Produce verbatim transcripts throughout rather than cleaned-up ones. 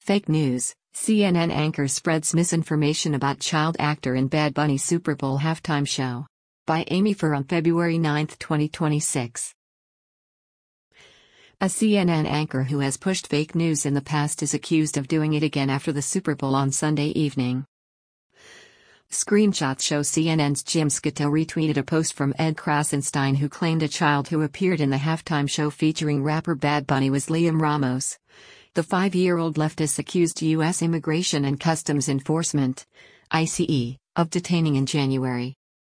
Fake news. C N N anchor spreads misinformation about child actor in Bad Bunny Super Bowl halftime show. By Amy Fur on February ninth, twenty twenty-six. A C N N anchor who has pushed fake news in the past is accused of doing it again after the Super Bowl on Sunday evening. Screenshots show C N N's Jim Sciutto retweeted a post from Ed Krasenstein, who claimed a child who appeared in the halftime show featuring rapper Bad Bunny was Liam Ramos. The five-year-old leftist accused U S Immigration and Customs Enforcement, I C E, of detaining in January.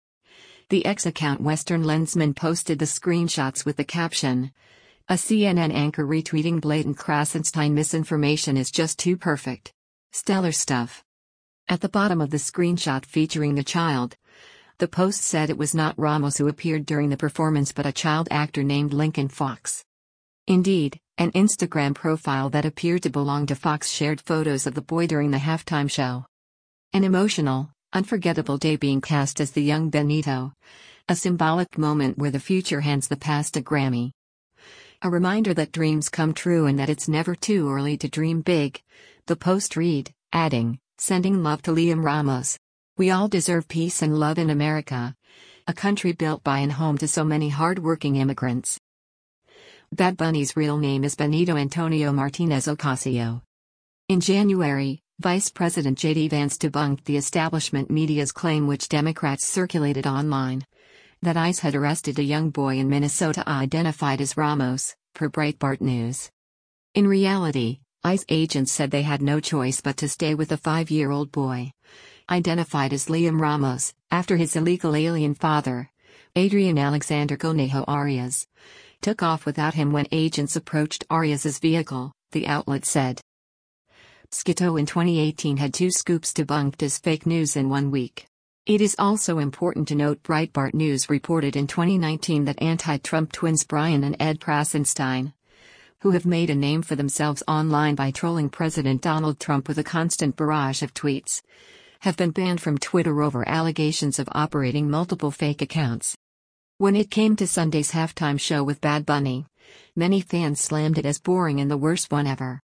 The X account Western Lensman posted the screenshots with the caption, "A C N N anchor retweeting blatant Krasenstein misinformation is just too perfect. Stellar stuff." At the bottom of the screenshot featuring the child, the post said it was not Ramos who appeared during the performance but a child actor named Lincoln Fox. Indeed, an Instagram profile that appeared to belong to Fox shared photos of the boy during the halftime show. An emotional, unforgettable day being cast as the young Benito, a symbolic moment where the future hands the past a Grammy. A reminder that dreams come true and that it's never too early to dream big, the post read, adding, "Sending love to Liam Ramos. We all deserve peace and love in America, a country built by and home to so many hard-working immigrants." Bad Bunny's real name is Benito Antonio Martinez Ocasio. In January, Vice President J D Vance debunked the establishment media's claim, which Democrats circulated online, that ICE had arrested a young boy in Minnesota identified as Ramos, per Breitbart News. In reality, ICE agents said they had no choice but to stay with the five-year-old boy, identified as Liam Ramos, after his illegal alien father, Adrian Alexander Conejo Arias, took off without him when agents approached Arias's vehicle, the outlet said. Sciutto in twenty eighteen had two scoops debunked as fake news in one week. It is also important to note Breitbart News reported in twenty nineteen that anti-Trump twins Brian and Ed Krasenstein, who have made a name for themselves online by trolling President Donald Trump with a constant barrage of tweets, have been banned from Twitter over allegations of operating multiple fake accounts. When it came to Sunday's halftime show with Bad Bunny, many fans slammed it as boring and the worst one ever.